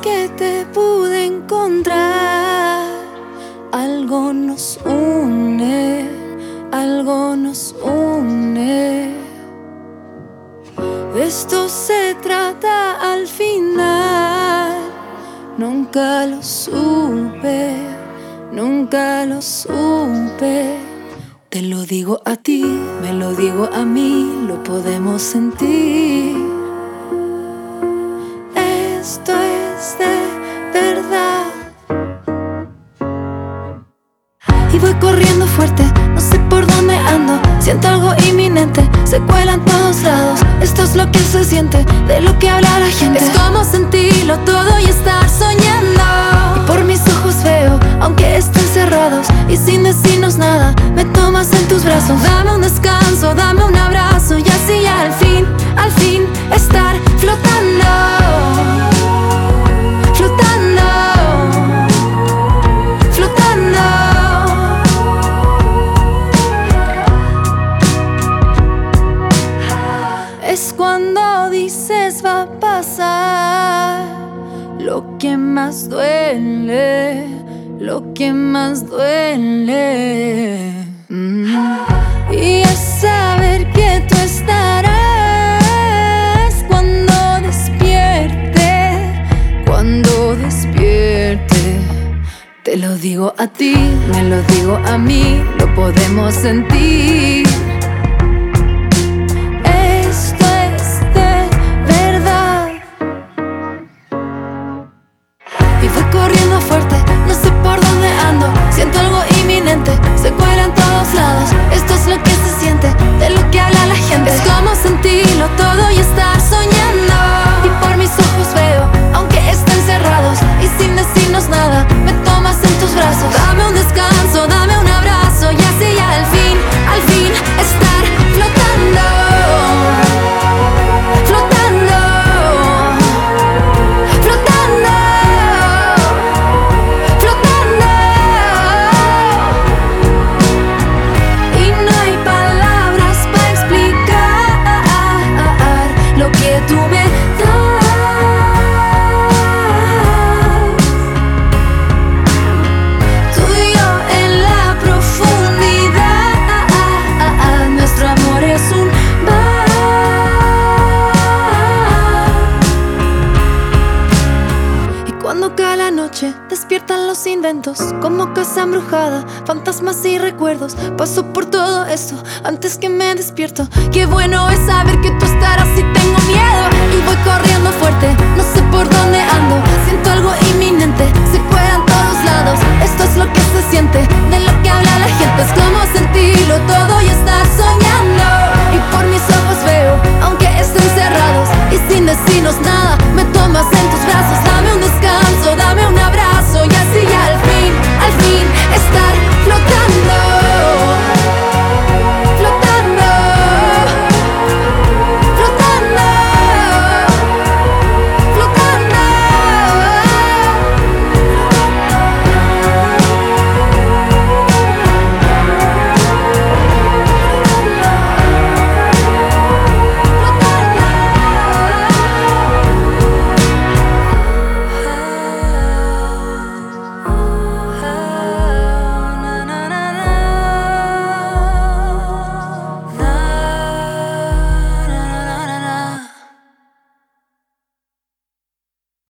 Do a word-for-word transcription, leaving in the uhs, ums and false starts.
que te pude encontrar, algo nos une, algo nos une. De esto se trata al final. Nunca lo supe, nunca lo supe. Te lo digo a ti, me lo digo a mí, lo podemos sentir. Esto es de verdad. Y voy corriendo fuerte, no sé por dónde ando. Siento algo inminente, se cuela en todos lados. Esto es lo que se siente, de lo que habla la gente. Es como sentirlo todo y estar soñando. Y por mis ojos veo, aunque estén cerrados, y sin decirnos nada, me tomas en tus brazos. Dame un descanso, dame un abrazo, y así al fin, al fin estar flotando. Flotando, flotando. Es cuando dices va a pasar lo que más duele, lo que más duele. Mm. Y es saber que tú estarás cuando despierte, cuando despierte. Te lo digo a ti, me lo digo a mí, lo podemos sentir. Corriendo fuerte, no sé por dónde ando. Siento algo inminente, se cuela en todos lados. Esto es lo que se siente, de lo que habla la gente. Es como sentirlo todo y estar soñando. Y por mis ojos veo, aunque estén cerrados, y sin decirnos nada, me tomas en tus brazos. Dame un descanso, dame un abrazo, y así ya al fin, al fin estar flotando. Flotando, flotando. Tú me das. Tú y yo en la profundidad. Nuestro amor es un mar. Y cuando cae la noche, despiertan los inventos, como casa embrujada, fantasmas y recuerdos. Paso por todo eso antes que me despierto. Qué bueno es saber que tú estarás si tengo miedo. Y voy corriendo fuerte, no sé por dónde ando. Siento algo inminente, se cuela en todos lados. Esto es lo que se siente, de lo que habla la gente. Es como sentirlo todo y estar soñando. Y por mis ojos veo, aunque estén cerrados, y sin decirnos nada,